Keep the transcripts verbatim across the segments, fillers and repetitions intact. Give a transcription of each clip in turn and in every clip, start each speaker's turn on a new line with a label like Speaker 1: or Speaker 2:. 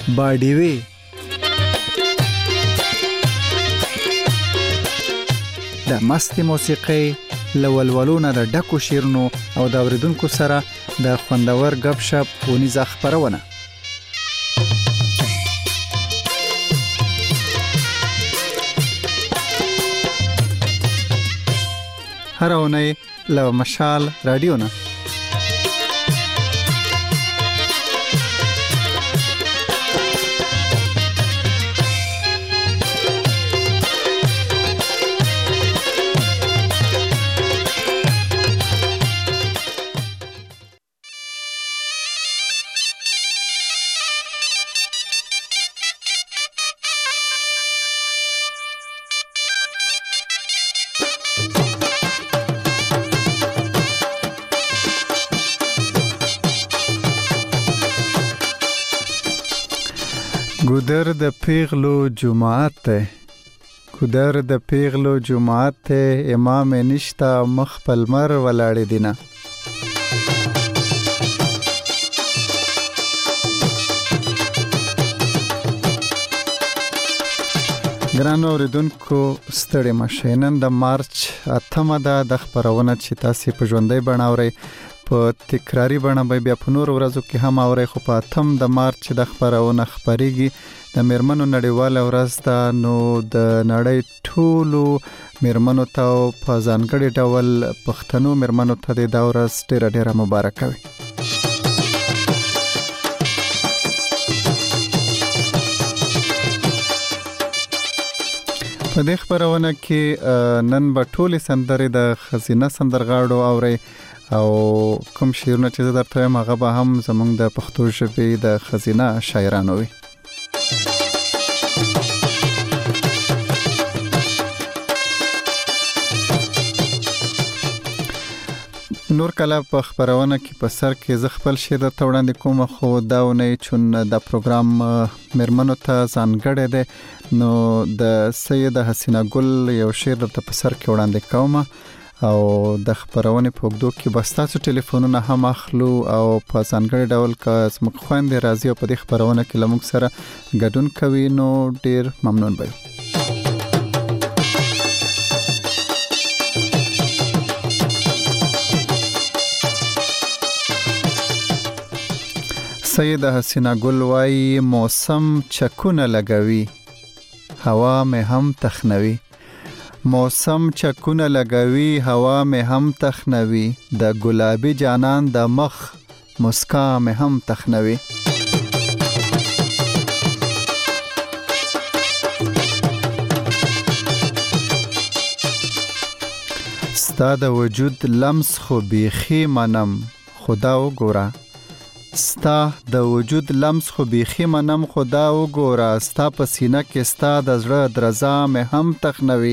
Speaker 1: باډیوي د مستي موسیقي لولولونه د ډکو شیرونو او د اوریدونکو سره د خوندور غب شپ ونیزه خبرونه هر اونۍ له مشال رادیو نه ګودر د پیغلو جماعت ته ګودر د پیغلو جماعت ته امام نشتا مخ پلمر ولاړ دینه ګران اوریدونکو ستړي مشه نن د مارچ اتمه ده د خبرونه چې تاسو په ژوندۍ بڼاوري په تکراری بڼه به بیا په نور ورځو کې هم اوري خو په اتم د مارچ د خبرونه خبريږي د میرمنو نړیواله ورځ ده نو د نړۍ ټولو میرمنو ته په ځانګړي ډول پښتنو میرمنو ته د ورځ ډیره ډیره مبارکه وي په دې خبرونه کې نن به ټولې سندرې د خزینه سندرغاړو اوري او کوم شعرونه چې درته وایم هغه به هم زموږ د پښتو ژبې د خزینه شاعرانو وي نور کله په خبرونه کې په سر کې ز خپل شعر ته وړاندې کوم خو دا ونه چون د پروګرام مرمنو ته ځانګړی دی نو د سید حسینه ګل یو شعر ته په سر کې وړاندې کوم او د خبرونه په وګړو کې بس تاسو ټلیفونونه هم اخلو او په ځانګړي ډول کا زموږ خويندې راځي او په دې خبرونه کې لموږ سره ګډون کوي نو ډیر ممنون به سید حسینه ګل وايي موسم چکونه لګوي هوا مې هم تخنوي موسم چکونه لګوي هوا مې هم تخنوي د ګلابي جانان د مخ مسکا مې هم تخنوي ستا د وجود لمس خو بیخي منم خدا وګوره ستا د وجود لمس خو بیخي منم خدا وګوره ستا په سینه کې ستا د زړه درزا مې هم تخنوي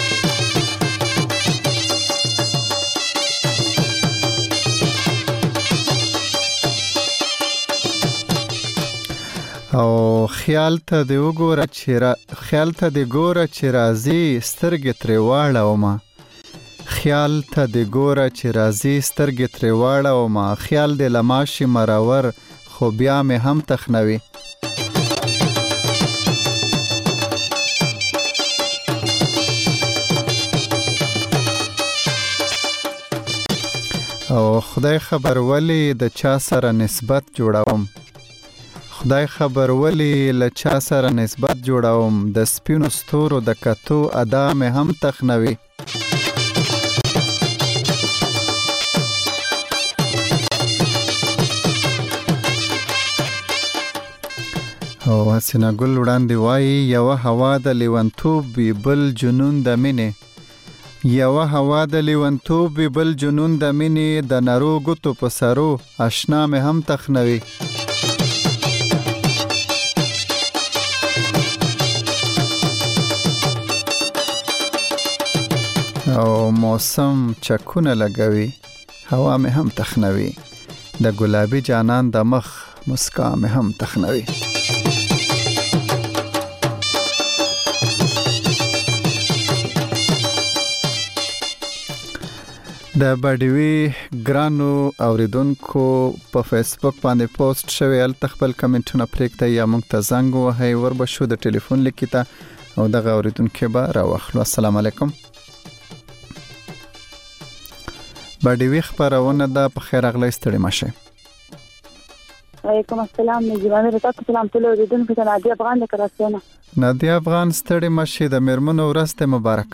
Speaker 1: او خیال ته دی وګوره چې را خیال ته دی ګوره چې راځي سترګې ترې واړومه خیال ته دی ګوره چې راځي سترګې ترې واړومه خیال دی لماشي مرور خو بیا مې هم تخنوي او خدای خبر ولی د چا سره نسبت جوړوم خدای خبر ولی له چا سره نسبت جوړوم د سپینو ستورو د کتو ادا مې هم تخنوي او حسینه ګل وړاندې وایي یو هوا د لیونتوب وی بل جنون د مینې یو هوا د لیونتوب وی بل جنون د مینې د نرو ګوتو په سرو آشنا مې هم تخنوي او موسم چکونه لګوي هوا مې هم تخنوي د ګلابي جانان د مخ مسکا مې هم تخنوي د باډیوي ګرانو اوریدونکو په فیسبوک باندې پوسټ شوی ال تخپل کمنټونه پریکته یا مونږ ته زنګ وهي ور به شو د ټلیفون لیکیته او دغه اوریدونکو به راوخلو. السلام علیکم. باډیوي خبرونه د په خیر اغلی ستړي ماشه.
Speaker 2: وعلیکم السلام. نجیبانه رتاک سلام ټول اوریدونکو ته نادي افغان د کراچۍ.
Speaker 1: نادي افغان ستړي ماشه د میرمنو ورځ ته مبارک.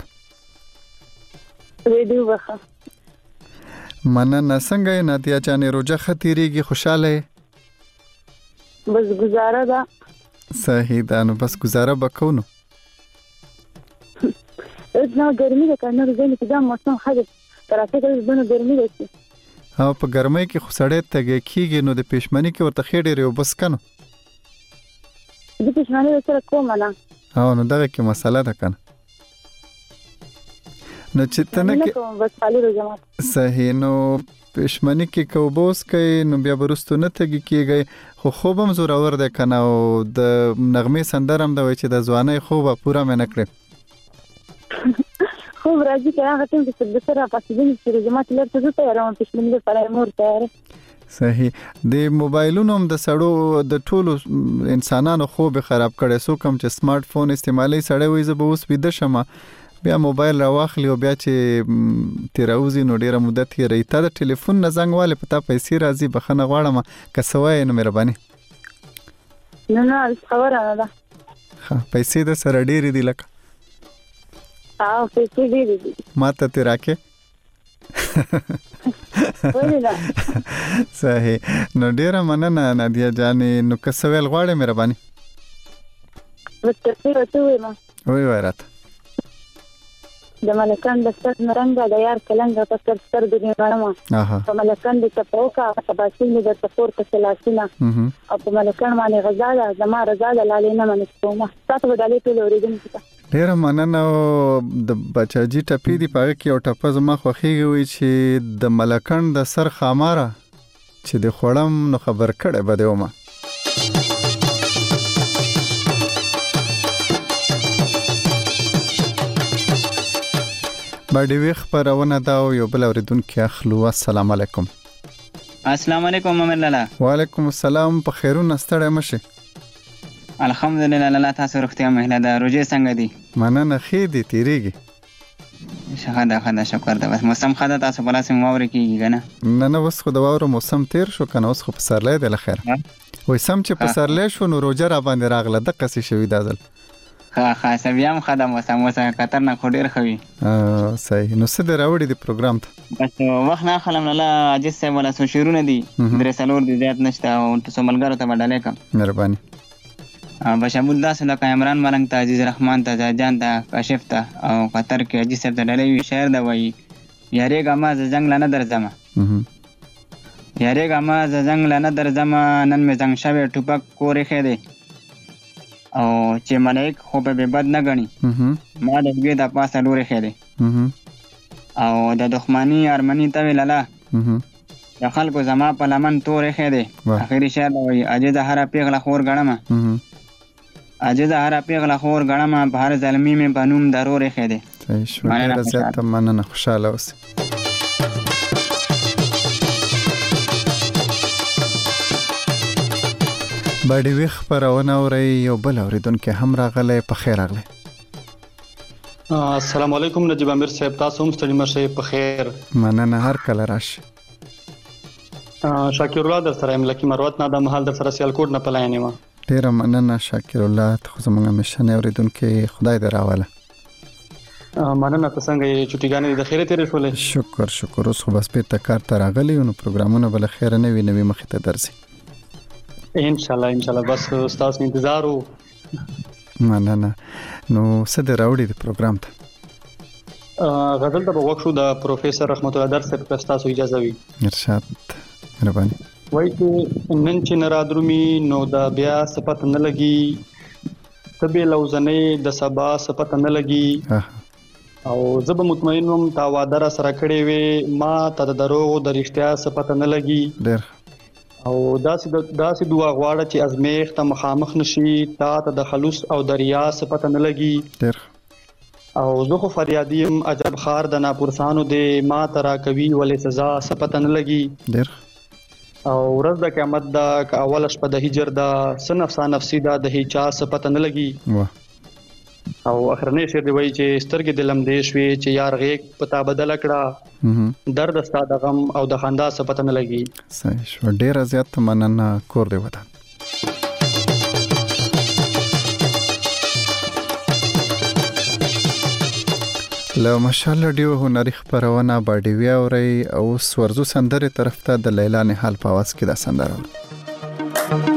Speaker 2: ریډیو وخه
Speaker 1: مننه. څنګه نادیا جانې روزه خطرېږي؟ خوشاله
Speaker 2: بس گزاره ده.
Speaker 1: صحیح ده. نو بس گزاره وکونو.
Speaker 2: اتنا ګرمي ده کنه ورځې کې دا موسم خاص کراچۍ کې دونه ګرمي ده.
Speaker 1: ها په ګرمۍ کې خو سړی تګ کیږي نو د پېشمنی کې ورته خېډې ریو بس کنه.
Speaker 2: د پېشمنی سره کوم نه.
Speaker 1: ها نو دغه کې مسله ده کنه. نو چې تنه کې
Speaker 2: بس خالی روزه
Speaker 1: صحیح. نو پېشمنی کې کوبوس کې نو بیا ورستو نه تګ کیږي خو خوبم زورور ده کنه او د نغمه سندرم د وای چې د ځواني خوبه پورا مې نکړې.
Speaker 2: خوب راځي چې هغه ټیم چې د سره پاتې دي چې جماعت لرته زه ته راوم پښمنۍ لپاره مور تیار.
Speaker 1: صحیح. د موبایلونو هم د سړو د ټولو انسانانو خوب خراب کړي. سو کوم چې سمارټ فون استعمالي سړی وي زه به اوس ویده شم بیا موبایل راواخلی او بیا چې تیراوزی نو ډیره مدت یې ریته د ټلیفون نه زنګ والے پتا پیسې راځي بخنه غواړم کسوای نو مهرباني.
Speaker 2: نه نه خبره نه ده.
Speaker 1: ها پیسې د سره ډیره دي لکه
Speaker 2: او پیسې ډیره دي
Speaker 1: ماته تی راکې. صحیح. نو ډیره مننه نادیا جانې. نو کسویل غواړې مهرباني
Speaker 2: وته ورته ما
Speaker 1: وای وای راته
Speaker 2: د ملکان د ستر نرنګ د یار کلنګ په ستر ستر د غړما
Speaker 1: اها
Speaker 2: په ملکان د چپوکا په باسي نه د سپور په سلاسینا او په ملکان باندې غزا د زما رضا د لالینا منستومه تاسو بدلې ټول اوریدونکو ته
Speaker 1: ډیره مننه. د بچاجي ټپی دی پاره کې او ټپه زما خوخیږي وي چې د ملکان د سر خاماره چې د خړم نو خبر کړه بده ومه. باډیوي خبرونه دا یو بل اوریدونکو اخلو. السلام علیکم.
Speaker 3: السلام علیکم امر لاله.
Speaker 1: وعلیکم السلام. په خیرونه ستړی مشه؟
Speaker 3: الحمدلله لاله تاسو روغتیا مهله ده. روزه څنګه دي؟
Speaker 1: مننه خې دي تیریږي.
Speaker 3: شهدا خدا شکر ده. بس موسم خدا تاسو بلا سم واوري کیږي کنه.
Speaker 1: نه نه وس خو د واورو موسم تیر شو کنه اوس خو په سرلې ده لخر. وای سم چې په سرلې شو نو روزه را باندې راغله د قصې شوی دازل.
Speaker 3: ها خاصه بیا هم خدای موسم موسم خطرناک خو ډیر خوي.
Speaker 1: ا صحیح. نو څه دراوړي دی پروګرام ته؟
Speaker 3: بس وخت نه خلم لاله عجز صاحب ولا سو شیرونه دي درې سالور دي زیات نشته او تاسو ملګرو ته بدلې کوم
Speaker 1: مهرباني.
Speaker 3: بشمول داس لکه عمران ملنګ ته عزیز رحمان ته جان ته کاشف ته او قطر کې عزیز صاحب ته ډلې شعر دا وایي یارې ګما ز جنگ لنه درځم یارې ګما ز جنگ لنه درځم نن مې څنګه شوه ټوپک کورې خېده او چې ملائک خو به بد نه غني ما د دې د پاسه لوري خېده او د دښمنی ارمنی ته ویلاله د خلکو زما په لمن تورې خېده. اخري شعر دا وایي عجز هر پیغله خور غړم عجز هر پیغله خور غړم په هر ظلمي مې بنوم ضروري خېده.
Speaker 1: صحیح شو. ډیره زیاته مننه. خوشاله اوسئ. باډیوي خبرونه اوري یو بل اوریدونکو هم راغله. په خیر راغله.
Speaker 4: السلام علیکم نجیب امیر صاحب. تاسو هم ستړي مشه. په خیر
Speaker 1: مننه. هر کله راشي.
Speaker 4: شاکر الله در سره ملکی مروت نه د محل در سره سیالکوټ نه پلاینې ما.
Speaker 1: ډیره مننه شاکر الله. ته زموږ مشن اوریدونکو خدای دې راواله.
Speaker 4: مننه. څنګه چټیګانې د خیره تیرې شولې؟
Speaker 1: شکر شکر. اوس خو بس په تکار ته راغلی نو پروګرامونه بل خیر نه وي نوې مخې ته درځي
Speaker 4: ان شاء الله. ان شاء الله. بس تاسو انتظار وو.
Speaker 1: مننه. نو څه د راوړي د پروګرام ته؟
Speaker 4: غزل ته وښو د پروفیسور رحمت الله درس په تاسو اجازه وي.
Speaker 1: ارشاد مهرباني.
Speaker 4: وای چې نن چې نرادرومي نو دا بیا صفت نه لګي تبه لوزنې د سبا صفت نه لګي او زب مطمئنم تا وعده را سره کړې وي ما ته د دروغ د رښتیا صفت نه لګي
Speaker 1: ډېر
Speaker 4: او داسې داسې دعا غواړه چې ازمیخ ته مخامخ نشي تا ته د خلوص او د ریا صفت نه لګي
Speaker 1: ډېر
Speaker 4: او زه خو فریادیم عجب خار د ناپرسانو دې ما ترا کوي ولې سزا سپته نه لګي
Speaker 1: ډېر
Speaker 4: او ورځ د قیامت دا که اول شپه د هجر دا څه نفسا نفسي دا د هیچا سپته نه لګي
Speaker 1: واه
Speaker 4: او اخرنی شعر دی وایي چې سترګې د لمدې شوې چې یار غیږ په تا بدله کړه درد ستا د غم او د خندا سپته نه لګي.
Speaker 1: صحیح شو، ډېره زیات مننه کور دې ودان. له مشال رادیو هنري خبرونه باډیوي اوري او سورزو سندره طرف ته د لیلا نهال په आवाज کې دا سندره.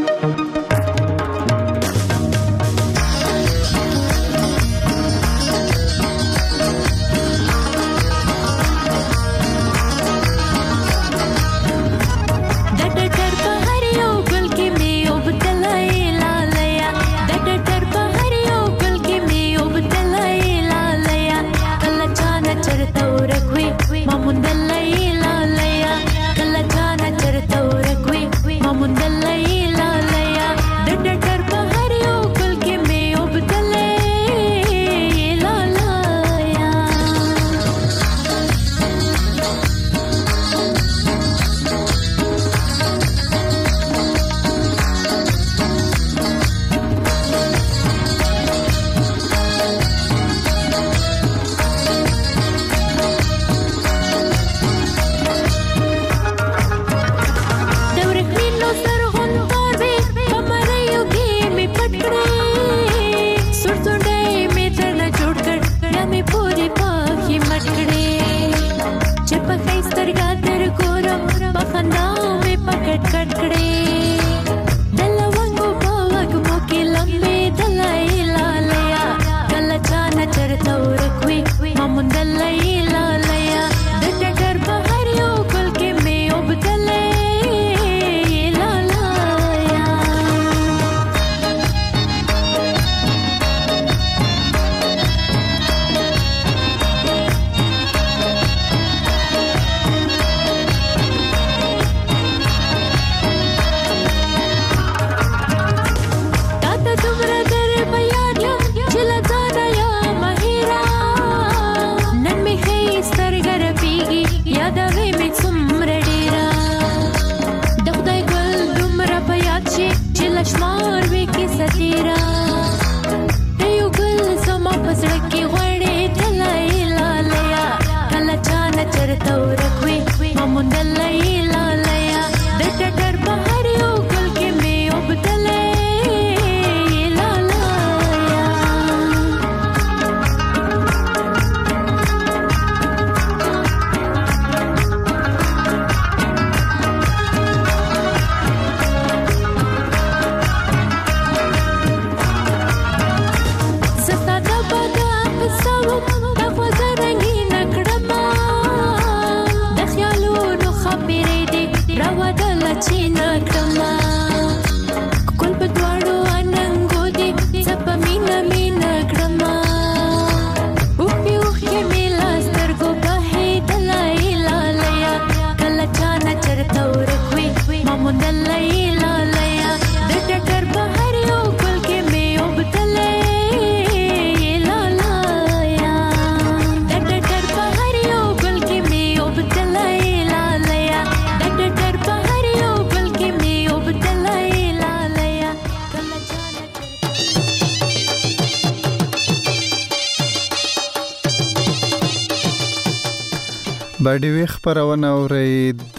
Speaker 1: باډیوي خبرونه اوري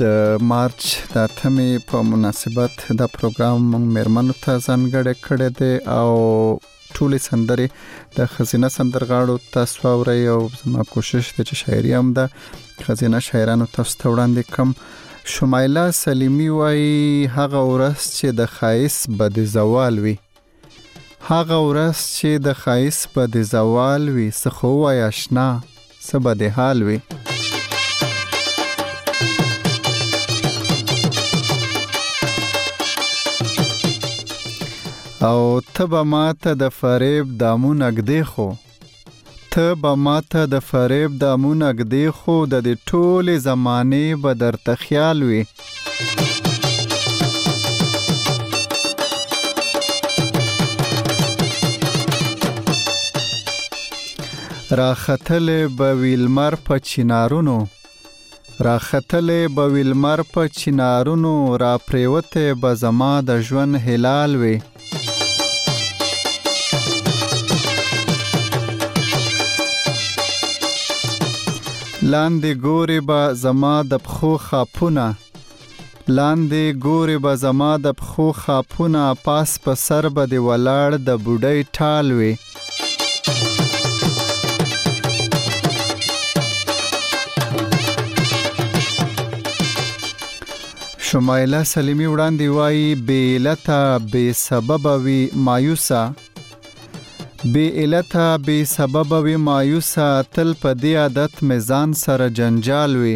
Speaker 1: د مارچ د اتمې په مناسبت دا پروګرام مېرمنو ته ځانګړی کړی دی او ټولې سندرې د خزینه سندرغاړو تاسو اوري او زما کوشش دی چې شاعري هم د خزینه شاعرانو تاسو ته وړاندې کوم. شمایله سلیمی وایي هغه ورځ چې د خایس بد زوال وي هغه ورځ چې د خایس بد زوال وي څه خو وای آشنا څه بد حال وي او تبا ماته د فریب دامون اگدی خو تبا ماته د فریب دامون اگدی خو د دې ټولې زمانه به درته خیال وي راختلې به ویلمر په چینارونو راختلې به ویلمر په چینارونو را پریوتې به زما د ژوند هلال وي لاندې ګورې به زما د پښو خاپونه لاندې ګورې به زما د پښو خاپونه پاس په سر به د ولاړ د بوډۍ ټال وي شمایله سلیمی وړاندې وایي بې علته بې سببه وي مایوسه بې علته بې سببه وي مایوسه تل په دې عادت مې ځان سره جنجال وي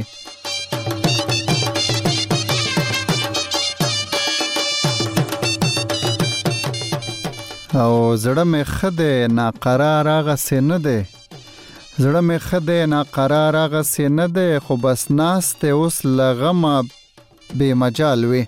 Speaker 1: او زړه مې ښه دی ناقرار هغسې نه دی زړه مې ښه دی ناقرار هغسې نه دی خو بس ناست دی اوس له غمه بې مجال وي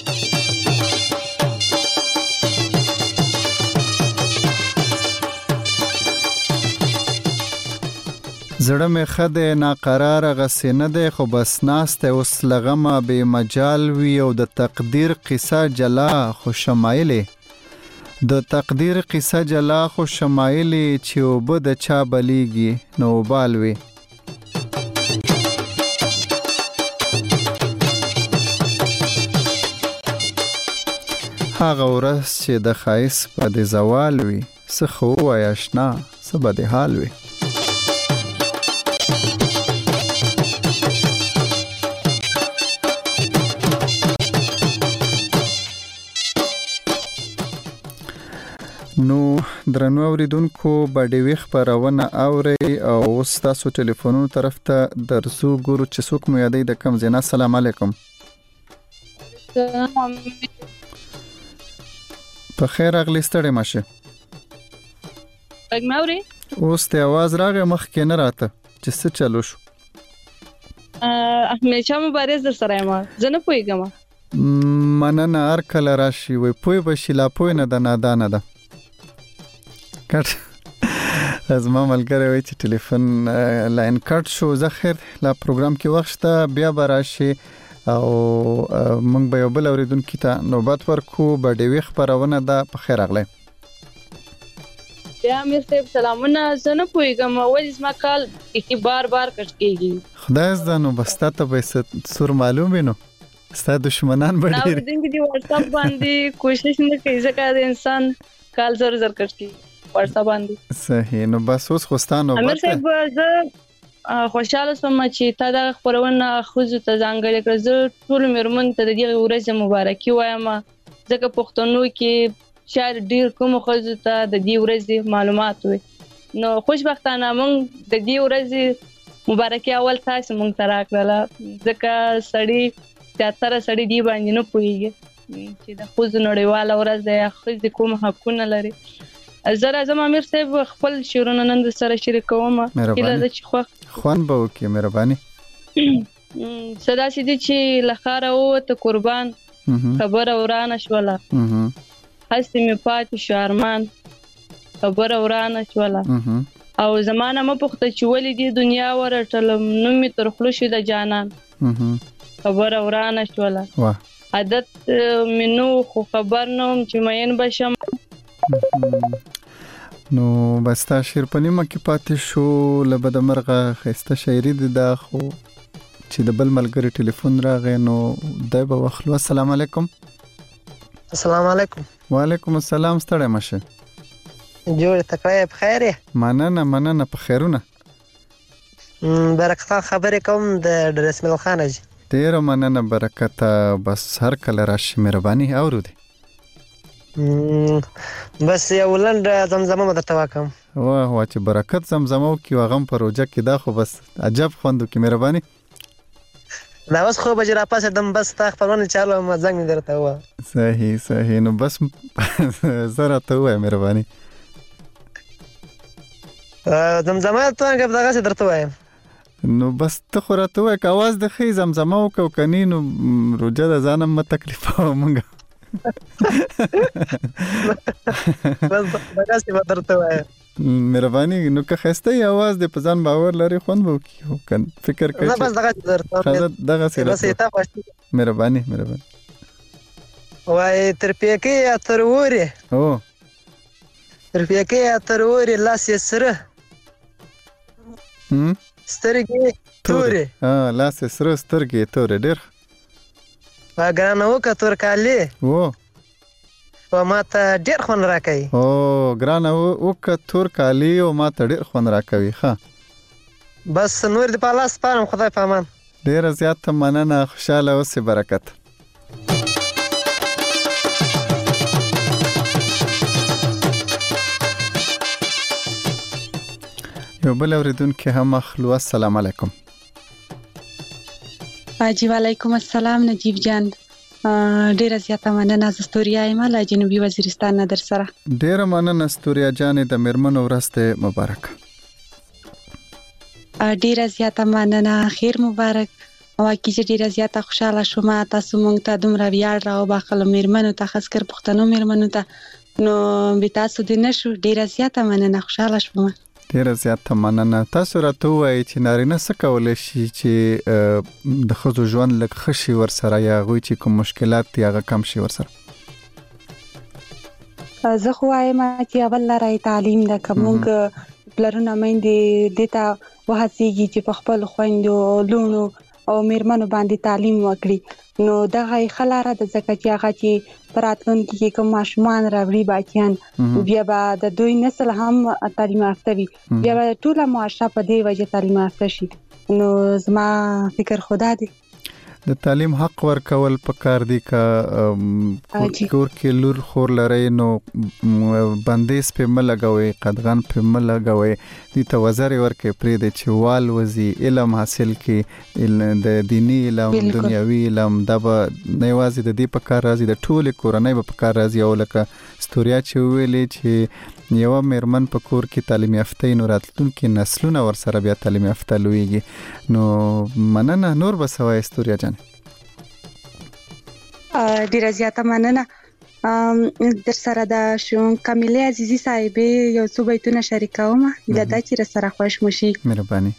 Speaker 1: زړه مې ښه دی ناقرار هغسې نه دی خو بس ناست دی اوس له غمه بې مجال وي او د تقدیر قصه جلا خو شمایلې د تقدیر قصه جلا خو شمایلې چې اوبه د چا بلیږي نو وبال وي هغه ورځ چې د ښایست به د زوال وي څه خو ووایه اشنا څه به د حال وي نو درنو اوریدونکو باډیوي خپرونه اوري او اوس تاسو ټلیفونونو طرف ته درځو ګورو چې څوک مو یادې د کم زینا السلام علیکم په خیر اغلی ستړی ماشه
Speaker 5: اګماوري
Speaker 1: اوس ته आवाज راغی مخ کې نه راته چې څه چلو شو
Speaker 5: همیشه مبارز در سره ما زنه پویګم
Speaker 1: مننه هر کله راشي وي پوی بشي لا پوی نه د نادانه ده کټ از ما ملګری وای چې ټلیفون لاین کټ شو زه خیر لا پروګرام کې وخت بیا براشي او موږ به یو بل اوریدونکو ته نوبت ورکو باډیوي خبرونه ده په خیر اغله
Speaker 5: بیا امیر صاحب سلامونه زنه پویګم ولې زما کال کی بار بار کټ کیږي
Speaker 1: خدای زانو بس ته به سور معلومه نو ستا دشمنان به ډیر
Speaker 5: نو دغه دی واتس اپ باندې کوشش نه کوي ځکه د انسان کال زر زر کټ کی واتس اپ باندې
Speaker 1: صحیح نو بس اوس خوستانو
Speaker 5: امیر صاحب زه خوشاله سم چې تا د خبرونه خوځو ته ځانګړي کړ زه ټول مرمن ته د دې ورځ مبارکي وایم ځکه پښتنو کې شاید ډیر کوم خوځو ته د دې ورځ معلومات وي نو خوشبختانه موږ د دې ورځ مبارکي اول تاسو موږ ترا کړل ځکه سړی تیاتره سړی دی باندې نه پوهیږي چې د خوځو نړیواله ورځ د خوځ کوم حقونه لري زه راځم امیر صاحب خپل شعرونه نن سره شریکوم کله د چخوا
Speaker 1: خوان به وکي مهرباني
Speaker 5: صدا سيدي چې لخر او ته قربان خبر اورانه شولا هستی می پاتې شارمان خبر اورانه شولا او زمانه م پخته چې ولې دی دنیا ورټل نو می تر خلوشي د جانان خبر اورانه شولا
Speaker 1: واه
Speaker 5: عادت منو خو خبر نوم چې مین بشم
Speaker 1: نو بستا شیر په نیمه کې پاتې شو لبد مرغه خسته شاعري ده خو چې د بل ملګری ټلیفون راغی نو دای به وخلو السلام علیکم
Speaker 6: السلام علیکم
Speaker 1: وعلیکم السلام ستړی مشه
Speaker 6: جوړ تکړه په خیر
Speaker 1: مننه مننه په خیرونه
Speaker 6: برکت خبرې کوم د رسمل خانج
Speaker 1: ډیر مننه برکت بس هر کله راشي مهرباني اورو دي
Speaker 6: بس یو لند زمزمه مده تواکم
Speaker 1: واه وا چې برکت زمزمه او کی وغم پروژه کې دا خو بس عجب خوندو کی مهرباني
Speaker 6: دا اوس خو بجرا پاسه دم بس تا خبرونه چالو ما زنګ درته و
Speaker 1: صحیح صحیح نو بس زره ته وای مهرباني
Speaker 6: زمزمه ته هغه دغه درته وایم
Speaker 1: نو بس ته خو راته وای که आवाज د خې زمزمه او کو کني نو روجه د ځانم م تکلیف مونږ
Speaker 6: بس دغه څه درته وایم
Speaker 1: مهرباني نو که خسته आवाज د پزان باور لري خوند وو کی کن فکر کوي
Speaker 6: نه بس دغه درته
Speaker 1: دغه سره
Speaker 6: بس ایته پښتو
Speaker 1: مهرباني مهرباني
Speaker 6: وای تر پیکې اتر ووري
Speaker 1: او
Speaker 6: تر پیکې اتر ووري لاس یې سره
Speaker 1: هم
Speaker 6: سترګې تورې
Speaker 1: ها لاس یې سره سترګې تورې ډېر
Speaker 6: ګرانه وکړه تور کالي
Speaker 1: و
Speaker 6: او ما ته ډېر خوند راکوي
Speaker 1: او ګرانه وکړه تور کالي او ما ته ډېر خوند راکوي ښه
Speaker 6: بس نور دې په الله سپارم خدای په امان
Speaker 1: ډېره زیاته مننه خوشحاله اوسې برکت یو بل اوریدونکی هم اخلو السلام علیکم
Speaker 7: جی وعلیکم السلام نجیب جان ډیره زیاته مننه از استوریا یم له جنوبي وزیرستان نه در سره
Speaker 1: ډیره مننه استوریا جان د میرمنو ورځ مبارک
Speaker 7: ډیره زیاته مننه خیر مبارک او کی چې ډیره زیاته خوشاله شوم تاسو مونږ ته دومره ویاړ راو باخله میرمنو ته خاص کر پښتنو میرمنو ته نو به تاسو دې نشو ډیره زیاته مننه خوشاله شوم
Speaker 1: ډیره زیاته مننه تاسو راته وایي چې نارینه څه کولای شي چې د ښځو ژوند لږ ښه شي ورسره یا هغوی چې کوم مشکلات دي هغه کم شي ورسره
Speaker 7: زه خو وایم چې اول لاره تعلیم ده که موږ پلرونه میندې دې ته وهڅېږي چې په خپلو خویندو لوڼو او میرمنو باندې تعلیم وکړي نو دغه ښه لاره ده ځکه چې هغه چې په راتلونکي کې کوم ماشومان راوړي بچیان بیا به د دوی نسل هم تعلیم یافته وي بیا به ټوله معاشره په دې وجه تعلیم یافته شي نو زما فکر خدا دی
Speaker 1: د تعلیم حق ورکول پکار دي که کور کې لور خور لري نو بندیز په ملګوي قدغن په ملګوي دي ته وزر ورکې پرې د چوال وزي علم حاصل کې د دینی علم دنیوي علم د نوازي د دې پکار راځي د ټوله کورنۍ په پکار راځي او لکه استوریا چې ویلې چې یو میرمن په کور کې تعلیم یافته نو راتلونکي نسلونه ورسره بیا تعلیم یافته لویږي نو مننه نور بسوي استوریا جان
Speaker 7: ډیره زیاته مننه در سره د شون کامله عزیزی صاحبې یو څو بیتونه شریکوم د دا چې سره خوش مشي
Speaker 1: مهرباني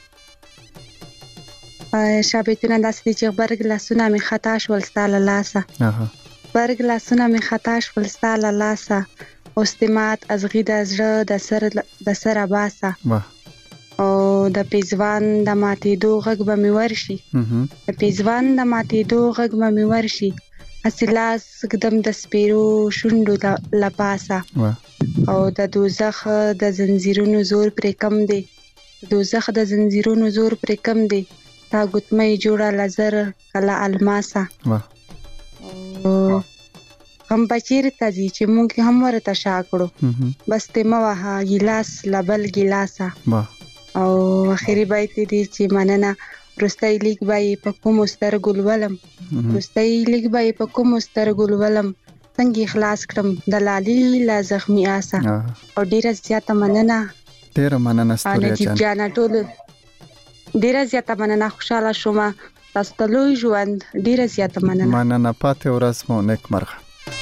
Speaker 7: شابهتونه داسې دي چې برګ لاسونه می خطا شول ستاله لاسه
Speaker 1: اها
Speaker 7: برګ لاسونه می خطا شول ستاله لاسه استمات از غید از زړه د سر د سر باسه او د پیزوان د ماتې دو غږ به می ورشي د پیزوان د ماتې دو غږ به می ورشي اسلاس قدم د سپیرو شوندو د لپاسه او د دوزخ د زنجیرونو زور پر کم دی دوزخ د زنجیرونو زور پر کم دی تا ګوتمې جوړه لزر کلا الماسه او هم بچیر ته دي چې مونږ هم ورته شاکړو بس ته موه ګلاس لبل ګلاسه او اخیری بیت دي چې مننه رستای لیک بای په کوم سترګل ولم رستای لیک بای په کوم سترګل ولم څنګه اخلاص کړم د لالي لا زخمی آسه او ډیره زیاته مننه
Speaker 1: ډیره مننه ستوري
Speaker 7: جان جانا ټول ډیره زیاته مننه خوشاله شوم تاسو ته لوی ژوند ډیره زیاته مننه
Speaker 1: مننه پاتې ورځ مو نیک مرغه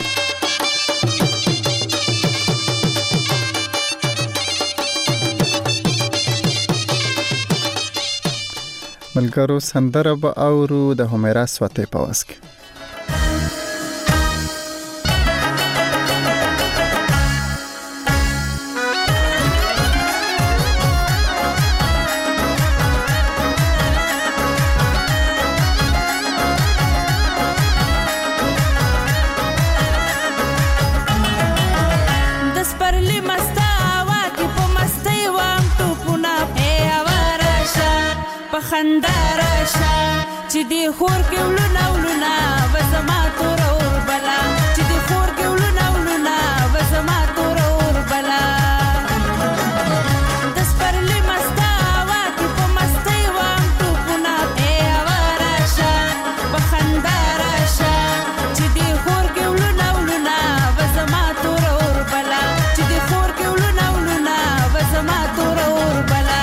Speaker 1: ملګرو سندره به اورو د همیرا سوته په واس کې
Speaker 8: خنداراشا چې دی خور کې ولونه ولونه وسما تور اور بلا چې دی خور کې ولونه ولونه وسما تور اور بلا د سپرلی مستا واکې په مستی وام ټوپونه ای اوراشا په خنداراشا چې دی خور کې ولونه ولونه وسما تور اور بلا چې دی خور کې ولونه ولونه وسما تور اور بلا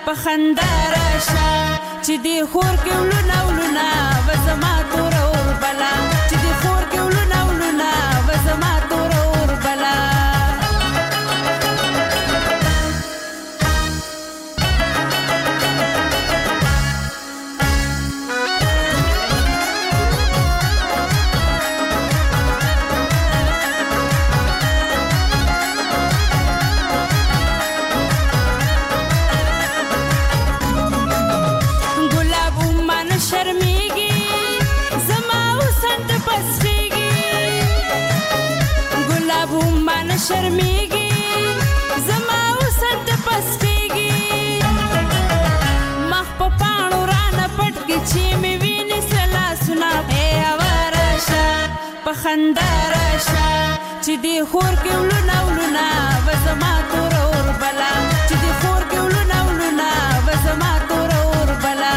Speaker 8: په خندا راشه چې دی خور کې ولونه ولونه وزما تور اور بلا چې دی خور کې ولونه ولونه وزما تور اور بلا شرمیږي زما وسط پسکیږي مخ په پاڼو رانه پټ کې چې مې وینې سلاسونه ای راشه په خندا راشه چې دی خور کې ولونه ولونه وزما تور اور بلا چې دی خور کې ولونه ولونه وزما تور اور بلا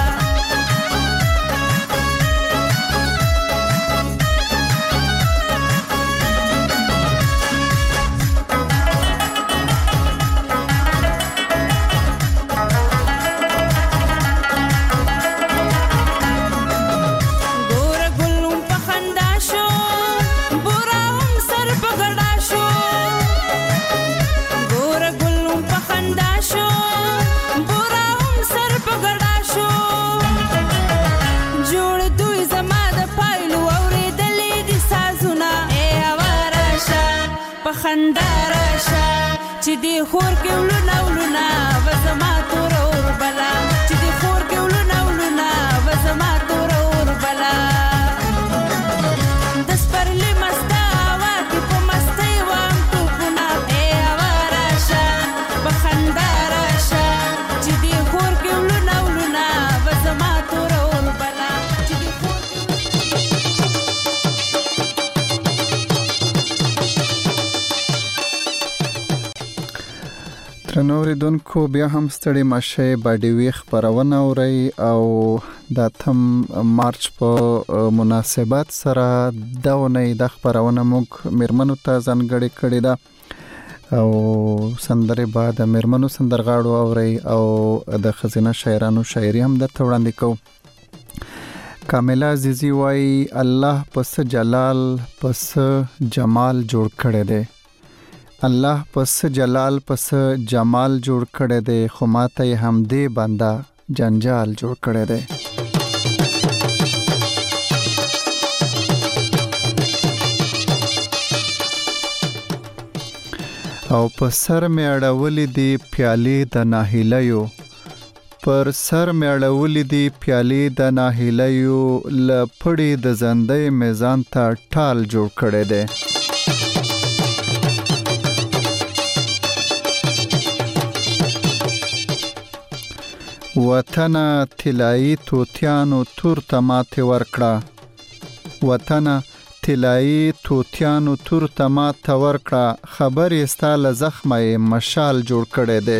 Speaker 8: خندا راشه چې دی خور کې ولونه ولونه وزما تور اور بلا چې دی خور کې ولونه ولونه وزما تور اور بلا د سپرلي مستا وا کې په مستی وام ټوپونه ای راشه په خندا راشه چې دی خور کې ولونه ولونه وزما تور اور بلا چې دی خور
Speaker 1: نوریدونکو بیا هم ستړي مشه باډي وی خبرونه اوري او د اتم مارچ په مناسبت سره داونه د خبرونه موږ مرمنو ته ځانګړي کړی دا او سندره بعد مرمنو سندرغاړو اوري او د خزینه شاعرانو شاعري هم د توړاندې کو کاملا عزیزی وای الله پس جلال پس جمال جوړ کړی دی الله پس جلال پس جمال جوړ کړی دی خو ماته هم دې بندا جنجال جوړ کړی دی او په سر مې اړولې دی پیالې د ناهیلیو پر سر مې اړولې دی پیالې د ناهیلیو لپړې د زندې میزان ته ټال جوړ کړی دی وطن طلایی توتیانو تور تماته ورکړه وطن طلایی توتیانو تور تماته ورکړه خبر یې ستاله زخمه مشال جوړ کړی دی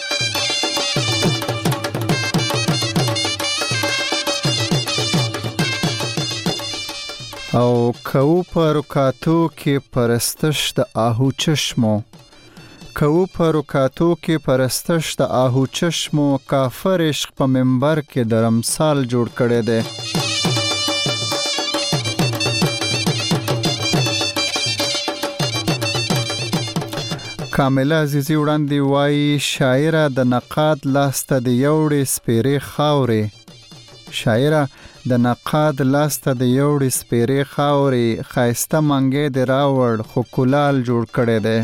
Speaker 1: او کو پر رکاتو کې پرستش د آهو چشمو کو پر رکاتو کې پرستش د آهو چشمو کافر عشق په منبر کې درمسال جوړ کړی دی کاملا عزیزی وړاندې وای شاعره د نقاد لاسته د یوړې سپېرې خاورې شاعره د نقاد لاسته د یوړې سپېرې خاورې خایسته منګې د راوړ خو کلال جوړ کړی دی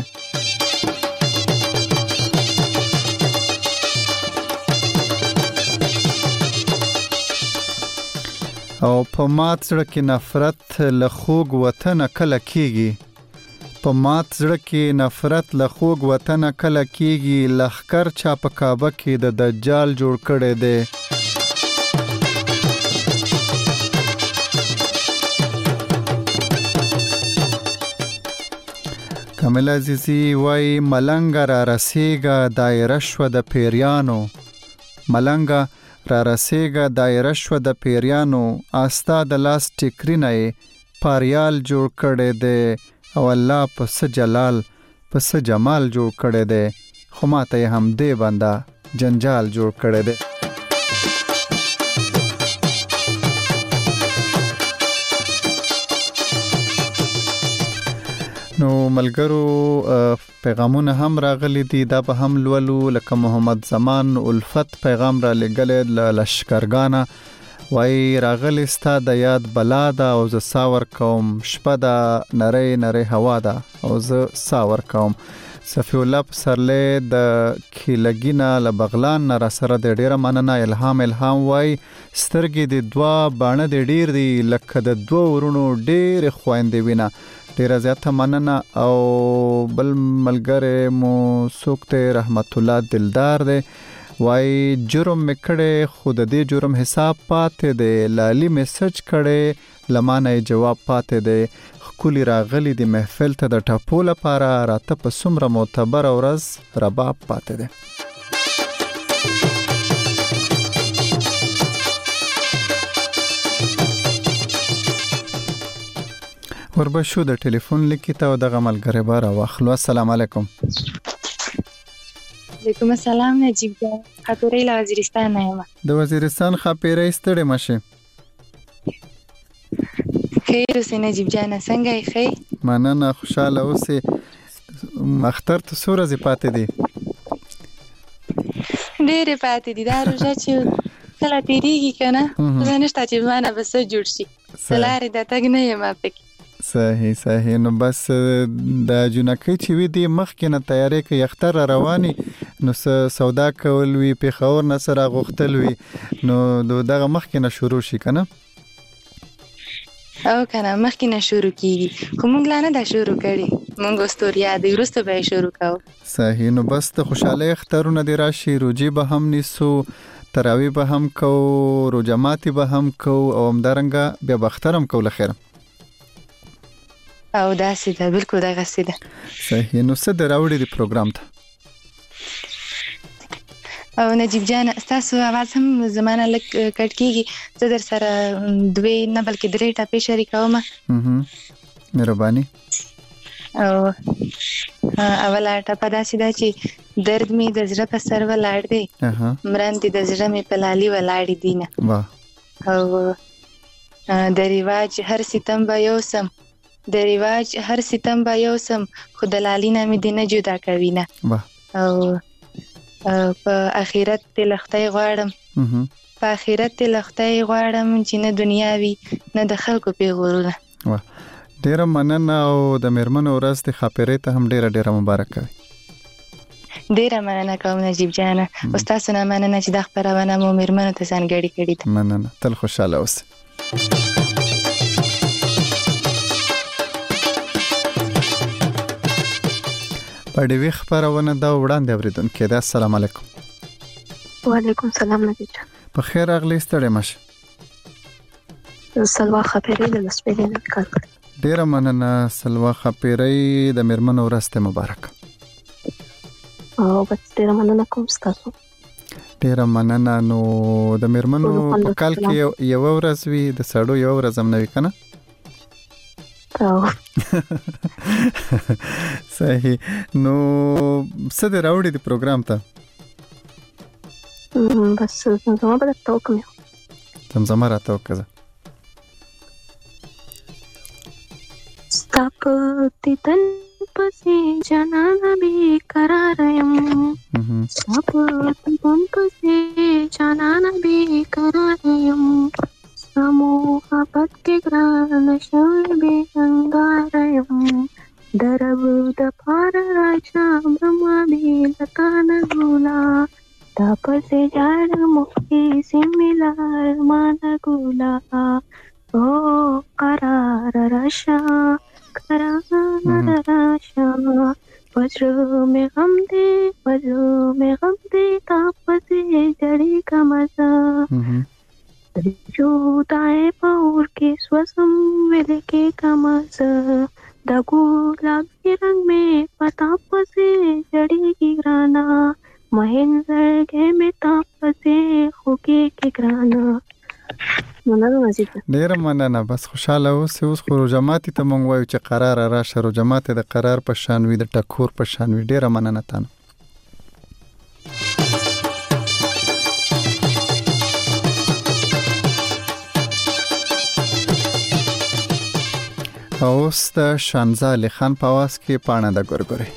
Speaker 1: او په مات زړه کې نفرت له خوږ وطن کله کیږي په مات زړه کې نفرت له خوږ وطن کله کیږي لخر چا په کعبه کې د دجال جوړ کړی دی کامل عزیزی وای ملنګ را رسیږه دایره شو د پیریانو ملنګ را رسیږه دایره شو د پیریانو آستا د لاس ټیکرینه پاریال جوړ کړی دی او الله پس جلال پس جمال جوړ کړی دی خو ماته هم دې بندا جنجال جوړ کړی دی. نو ملګرو پیغامونه هم راغلي دي، دا به هم لولو. لکه محمد زمان الفت پیغام را لګل ل لشکرګانا، وای راغلی ستا د یاد بلا دا او ز ساور کوم، شپه دا نری نری هوا دا او ز ساور کوم. صفی الله پسرله د کیلګینا ل بغلان را سره د ډیره مننه. الهام الهام وای سترګې د دوا باڼه د ډیر دی، لکه د دوه ورونو ډیر خويندې وینا. ډیره زیاته مننه. او بل ملګری مو سوکته رحمت الله دلدار دی، وای جرم میکړه خود دې جرم حساب پاتې دی، لالی میسج کړي لمانه جواب پاتې دی. خولي راغلي د محفل ته د ټاپو لپاره راته په سمره معتبر ورځ رباب پاتې دی. وربشو د ټلیفون لیکي ته او دغه ملګری بار واخلو. السلام علیکم.
Speaker 9: وعلیکم السلام نجیب جان، خاطرې له وزیرستان نه یم. د
Speaker 1: وزیرستان خاطرې ستړي مشه.
Speaker 9: خیر اوسې نجیب جان، څنګه یې؟ خیر
Speaker 1: مننه، خوشاله اوسې. مختر ته څو ورځې پاتې دي؟
Speaker 9: ډېرې پاتې دي. دا روژه چې کله تېرېږي که نه، زه نشته چې زمانه به څه جوړ شي، د لارې د تګ نه یم پکې.
Speaker 1: صحیح صحیح. نو بس د جنکۍ چې وي دی مخکې نه تیاری کوي، اختر رواني نو سودا کول وي، پیښور نه سره غوښتل وي، نو دغه مخکې نه شروع شي که نه؟
Speaker 9: او کنه مخکې نه شروع کیږي، خو موږ لا نه دا شروع کړي، موږ استوریا دی وروسته به شروع کوو.
Speaker 1: صحیح. نو بس د خوشحالۍ اخترونه دی راشي، روجي به هم نیسو، تراوی به هم کو، روجه ماتي به هم کو، او همدارنګه بیا به اختر هم کو لخیره.
Speaker 9: او داسې ده، بالکل دغسې ده.
Speaker 1: صحیح. نو څه د راوړي دی پروګرام ته؟
Speaker 9: او نجیب جان ستاسو आवाज هم زمانه لک کټ کیږي، زه در سره دوی نه بلکې درې ټاپې شریکوم.
Speaker 1: هم مهرباني.
Speaker 9: او اوله ټاپه داسې ده چې درد می د زړه په سر ولاړ دی، مرندې د زړه می په لالي ولاړې دي نه. او د رواج هر ستم به یو سم، د رواج هر ستم به یو سم، خو د لالي نه می دې نه جدا کوي نه. او په آخرت ته لختای غواړم، په آخرت ته لختای غواړم چې نه دنیا وي نه د خلکو پیغورونه.
Speaker 1: واه ډیره مننه. او د میرمنو ورځ د خاطرې ته هم ډیره ډیره مبارک وي.
Speaker 9: ډیره مننه کوم نجیب جان، او تاسو نه مننه چې د خبرونه مو میرمنو ته ځانګړي کړي دي.
Speaker 1: مننه، تل خوشاله اوسئ. په دې خبرونه دا وړاندې اوریدونکو دا السلام علیکم.
Speaker 10: وعلیکم السلام نجیب جان.
Speaker 1: په خیر اغلی ستړي مشه.
Speaker 10: سلوا خبرې له سپېدې نه کار کړ.
Speaker 1: ډیره مننه سلوا خبرې د میرمنو ورځ ته مبارک.
Speaker 10: او بس ډیره مننه کوم تاسو.
Speaker 1: ډیره مننه. نو د میرمنو په کال کې یو ورځ وي، د سړو یو ورځ هم نه وي کنه؟ صحیح. نو څه د راوړي د پروګرام ته؟
Speaker 10: بس زمزمه به درته وکړم.
Speaker 1: زمزمه راته وکړه.
Speaker 10: ستا په دیدن پسې جانانه بېقرار یم، ستا په دیدن پسې جانانه بېقرار یم، ستا محبت کې ګرانه شوې بېهنګاره یم، د رب دپاره راشه مړمه بې له تا نه ګوله، تا پسې جاړم هېڅ مې لار مانه ګوله، او قرار راشه قرار راشه، پزړه مې غم دی پزړه مې غم دی، تا پسې جړېږمه زه، د جدای په اور کې سوځم ویلې کېږمه زه، د ګلابي رنګ مې په تا پسې جړېږي ګرانه، مهین زړګی مې تا پسې خوږېږي ګرانه. مننه مزید.
Speaker 1: ډیره مننه. بس خوشاله اوسئ. اوس خو روژه ماتي ته مونږ وایو چې قرار راشه، روژه ماتي د قرار په شان وي، د ټکور په شان وي. ډیره مننه تانه. اوس د شانزه علي خان په आवाज کې پاڼه د ګورګوري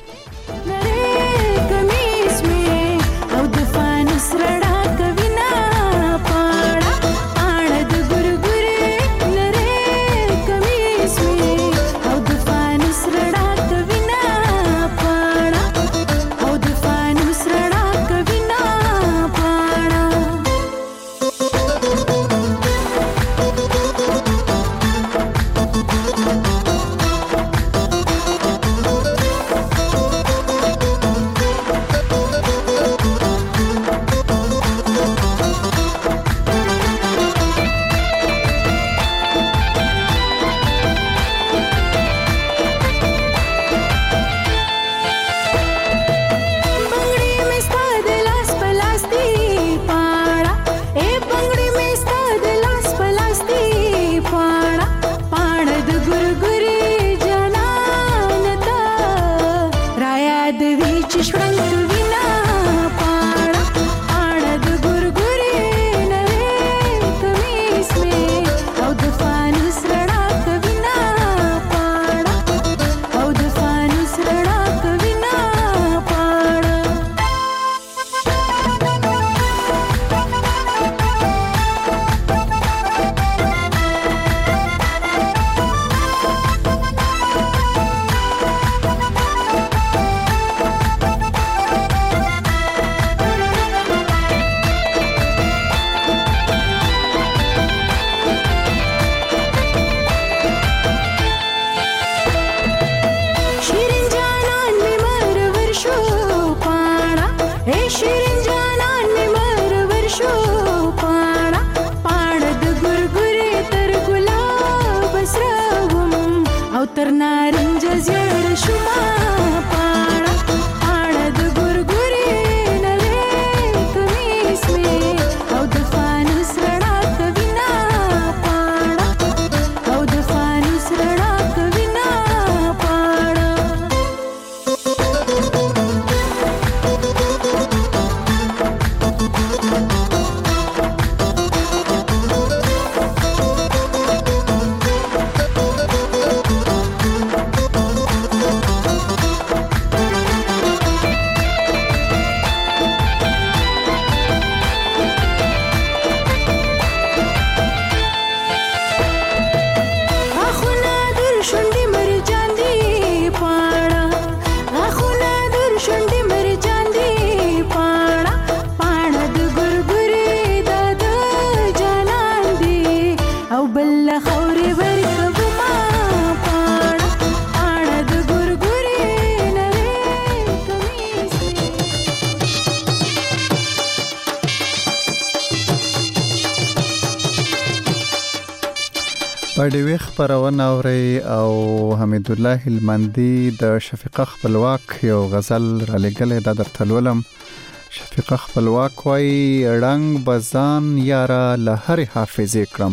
Speaker 1: پډوي خبرونه اوري او حمید الله هلمندي د شفیقه خپلواک یو غزل را لګلې د درتلولم. شفیقه خپلواک وای رنگ بزان یارا لهر حافظې کړم،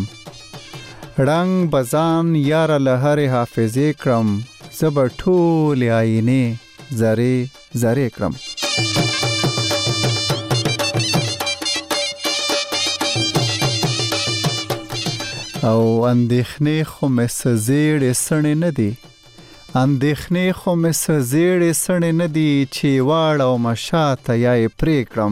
Speaker 1: رنگ بزان یارا لهر حافظې کړم، زب ټول آینه زری زری کړم. او اندېخنې خو مې سزیړې سڼې نه دي، اندېخنې خو مې سزیړې سڼې نه دي چې واړه او مشاته یا یې پرې کړم.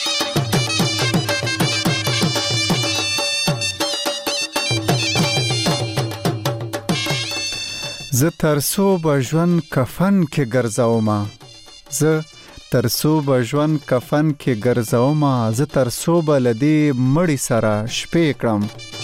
Speaker 1: زه ترسو به ژوند کفن کې ګرځومه، زه ترسو به ژوند کفن کې ګرځومه، زه ترسو به له دې مړي سره شپې کړم.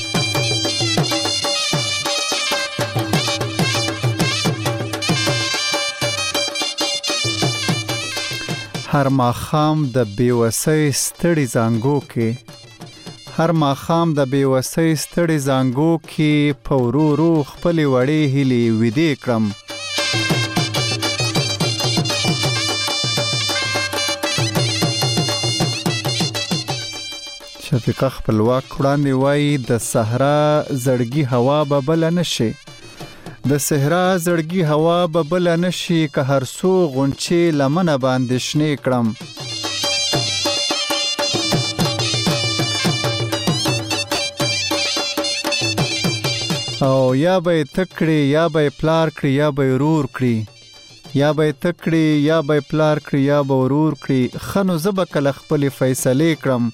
Speaker 1: هر ماخام د بیوسۍ ستړي زانګو کې، هر ماخام د بیوسۍ ستړي زانګو کې په ورو ورو خپلې وړې هیلې ویدې کړم. شفیقه خپلواک وړاندې وایي د صحرا زړګي هوا به بله نشي، د صحرا زړګي هوا به بله نشي که هر څو غونچې لمنه باندې شنې کړم. او یا به تکړي یا به پلار کړی یا به ورور کړی یا به تکړي یا به پلار کړی یا به ورور کړی خنو زب کله خپل فیصله کړم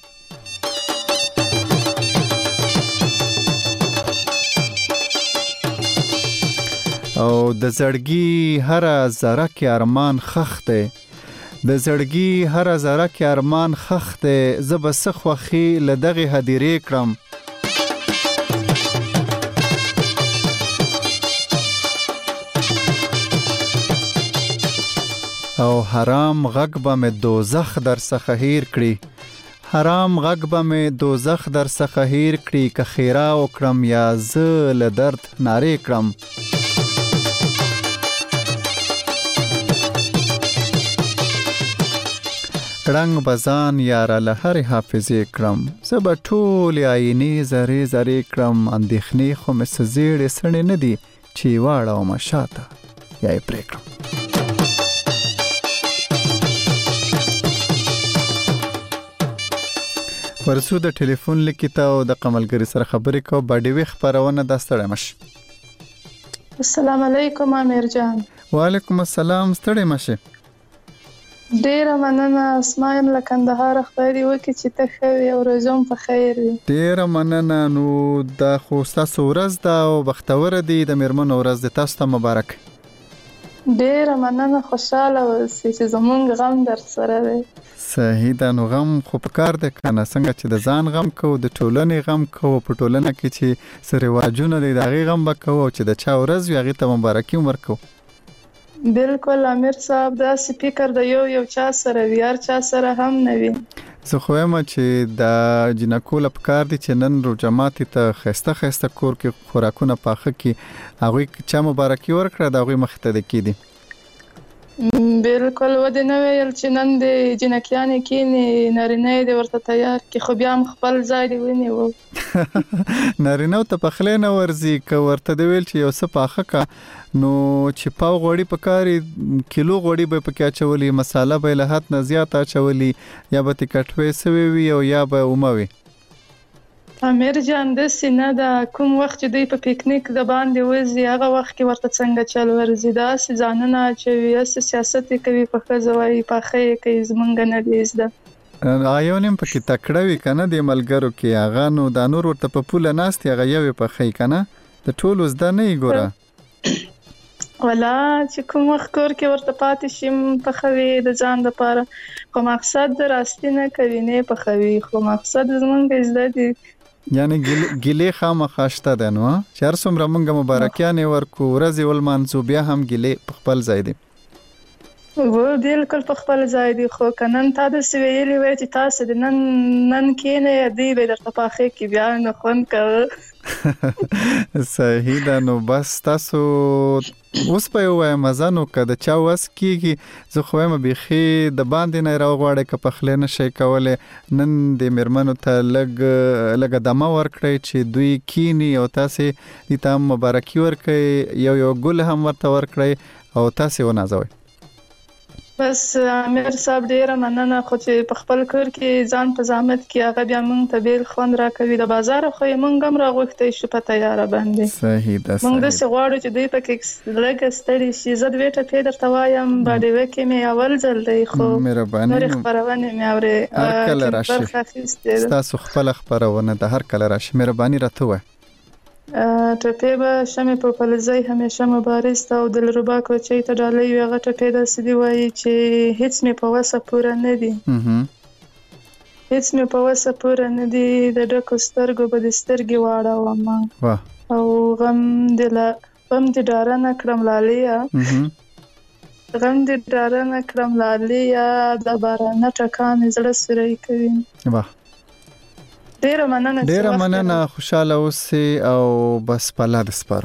Speaker 1: او د زړګي هر ذره کې ارمان خخ دی د زړګي هر ذره کې ارمان خخ دی زب سخوخي لدغه هدیره کړم او حرام غږ به مې دوزخ در څخه هیر کړي حرام غږ به مې دوزخ در څخه هیر کړي که خیره وکړم یا زه له درد نارې کړم رنگ بزان یاره له هرې حافظې کړم زه به ټولې آینې ذرې ذرې کړم اندېښنې خو مې څه زیړې سړې نه دي چې یې واړومه شاته یا یې پرې کړم ورسو د ټلیفون لیکي ته او د قملګری سره خبرې کو باډیوي خبرونه د ستړی مش
Speaker 11: السلام علیکم امیر جان
Speaker 1: وعلیکم السلام ستړی مشه
Speaker 11: ډیره مننه اسماعیل له کندهار خدای دې وکړي چې ته ښه وې او روزم په خیر وي
Speaker 1: ډیره مننه نو دا خو ستاسو ورځ ده او بختوره دي د میرمنو ورځ د تاسو ته مبارک
Speaker 11: ډیره مننه خوشاله اوسئ چې زمونږ غم در سره دی
Speaker 1: صحیح ده نو غم خو پکار دی کنه څنګه چې د ځان غم کو د ټولنې غم کو په ټولنه کې چې سره رواجونه دي د هغې غم به کوو چې د چا ورځ وي هغې ته مبارکي هم ورکو
Speaker 11: بالکل امیر صاحب داسې فکر د یو یو چا سره وي هر چا سره هم نه وي
Speaker 1: زه خو یم چې د جنکو له پکار دي چې نن رو جماعتي ته ښایسته ښایسته کور کې خوراکونه پاخه کړي هغوی چا مبارکي ورکړه د هغوی مخې ته د کېدي
Speaker 11: بالکل ودې نه ویل چې نن د جنکیانې کېنې نارینه یې دې ورته تیار کړي خو بیا هم خپل ځای دې ونیو
Speaker 1: نارینهو ته پخلی نه ورځي که ورته دې ویل چې یو څه پاخه که نو چې پاو غوړي پکاري کیلو غوړي به پکې اچولي مساله به له حد نه زیات اچولي یا به تې کټوې سوي وي او یا به اومه وي
Speaker 11: امیر جان داسې نه ده کوم وخت چې دوی په پکنیک د باندې وځي هغه وخت کې ورته څنګه چل ورځي داسې ځانونه اچوي داسې سیاست یې کوي په ښځه وایي پاخه یې کوي زمونږ نه دی زده
Speaker 1: یو نیم پکې تکړه وي که نه د ملګرو کې هغه نو دا نور ورته په پوله ناست هغه یو یې پخی که نه د ټولو زده نه یې ګوره
Speaker 11: ولا چې کوم وخت کور کې ورته پاتې شي پخوي د ځان لپاره خو مقصد راستي نه کوي نه پخوي خو مقصد زمونږ زده دي
Speaker 1: یعنی ګیلې خامخا شته ده نو چې هر څومره موږ مبارکیانې ورکو ورځې ولمانځو بیا هم ګیلې په خپل ځای دي
Speaker 11: و بالکل په خپل ځای دي خو که نن تا داسې ویلي وای چې تاسو د نن نن کېنئ دوی به درته پاخې کړي بیا نه خوند کوه
Speaker 1: صحیح ده نو بس تاسو اوس به یې ووایم مزه نو که د چا وس کېږي زه خو وایم بیخي د باندې نه یې راوغواړئ که پخلی نه شئ کولی نن د میرمنو ته لږ لږه دمه ورکړئ چې دوی کینی او تاسې دې ته هم مبارکي ورکړئ یو یو ګل هم ورته ورکړئ او تاسې ونازوئ
Speaker 11: بس امیر صاحب ډیره مننه خو چې په خپل کور کې ځان په زحمت کې هغه بیا موږ ته بیل خوند راکوي د بازار خو یې موږ هم راغوښتی شو په تیاره باندې
Speaker 1: صحیح ده
Speaker 11: موږ داسې غواړو چې دوی پکې لږ ستړي شي زه دوې ټپې درته وایم باډیوه کې مې اول ځل دی خو نورې خپرونې مې اورې
Speaker 1: هر کله راشي ستاسو خپله خپرونه ده هر کله راشي مهرباني راته ووایه
Speaker 11: ټپې به شمې په پلزۍ همیشه مبارز ته او دلربا کوچۍ ته ډالۍ وي هغه ټپې داسې دي وایي چې هیڅ مې په وسه پوره نه دي هیڅ مې په وسه پوره نه دي د ډکو سترګو به د سترګې واړومه او غم دې غم دې ډاره نه کړم لاليه غم دې ډاره نه کړم لاليه د بارانه ټکا مې زړه سوری کوي
Speaker 1: واه
Speaker 11: ډیره مننه
Speaker 1: ډیره مننه خوشاله اوسئ او بس په الله دې سپارو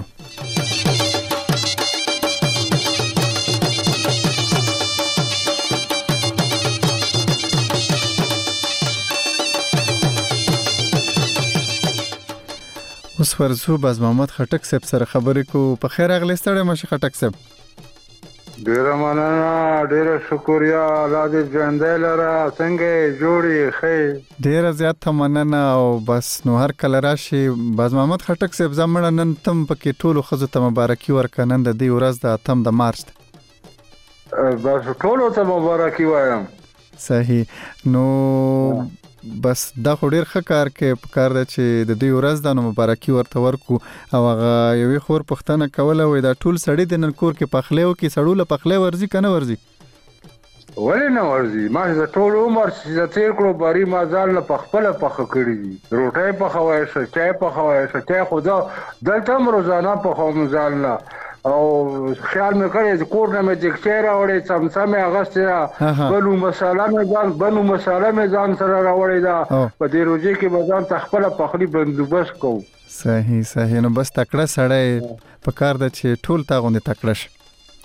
Speaker 1: اوس ورځو باز محمد خټک صاحب سره خبرې کو په خیر اغلی ستړی مشه خټک صاحب
Speaker 12: ډیره مننه، ډیره شکریا. الله دې ژوندی لره. څنګه یې جوړې ښې؟
Speaker 1: ډیره زیاته مننه. او بس نو هر کله راشي باز محمد خټک صاحب زمړه نن تم پکې ټولو ښځو ته مبارکي ورکړه. نن د دې ورځ د اتم د مارچ ده.
Speaker 12: بس ټولو ته مبارکي وایم.
Speaker 1: صحیح. نو بس دا خو ډیر ښه کار کې په کار ده چې د دوی ورځ د نو مبارکي ورته ورکو. او هغه یوې خور پښتنه کوله وای دا ټول سړی د نن کور کې پخلیو کې سړو له پخلی ورزي کنه ورزي؟
Speaker 12: ولې نه ورزي؟ ما د ټول عمر چې تیر کړو بری ما ځان له پخپله پخه کړي دي. روټۍ پخوای شه، چای پخوای شه. چای خو دا دلته هم روزانه پخوم ځان له. او خیال مې کړی چې کور نه مې جګچی راوړی، څمڅمې اغوستې ده، بنو مساله مې ځان بنو مساله مې ځان سره راوړې ده. په دې روژې کې به ځان ته خپله پخلي بندوبست کوو.
Speaker 1: صحیح صحیح. نو بس تکړه سړی په کار ده چې ټول تا غوندې تکړه شي.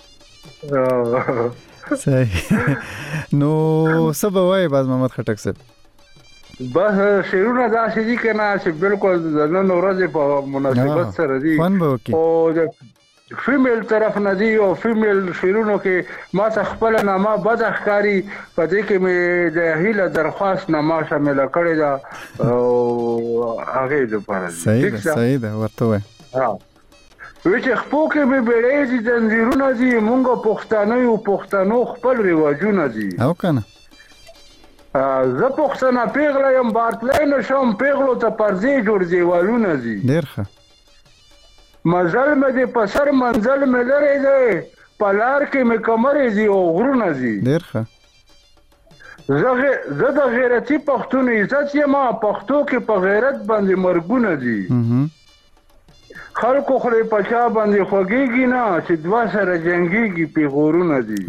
Speaker 1: صحیح. نو څه به وایې باز محمد خټک صاحب؟
Speaker 12: بس شعرونه داسې دي که نه چې بالکل د نن ورځې په مناسبت سره دي.
Speaker 1: خوند به وکړي.
Speaker 12: او فیمیل طرف نه دي او فیمیل شعرونو کې ما ته خپله نامه بده ښکاري. په دې کې مې د هیله درخواست نامه شامله کړې ده او هغې دپاره دي.
Speaker 1: صحیح ده صحیح ده ورته وایه.
Speaker 12: وی چې خپو کې مې بیړۍ دي، ځنځیرونه دي، مونږ پښتانه یو، پښتنو خپل رواجونه دي.
Speaker 1: او که نه
Speaker 12: زه پښتنه پیغله یم، بارتلی نه شم، پیغلو ته پرځې جوړ دیوالونه دي.
Speaker 1: ډېر ښه.
Speaker 12: مزل مې دی په سر منزل مې لرې دی، په لار کې مې کمرې دي او غرونه دي.
Speaker 1: ډېر ښه.
Speaker 12: زه د غیرتي پښتون عزت یم، پښتو کې په غیرت باندې مرګونه دي. خلکو خولې په چا باندې خوږېږي نه چې دوه سره جنګېږي پیغورونه دي.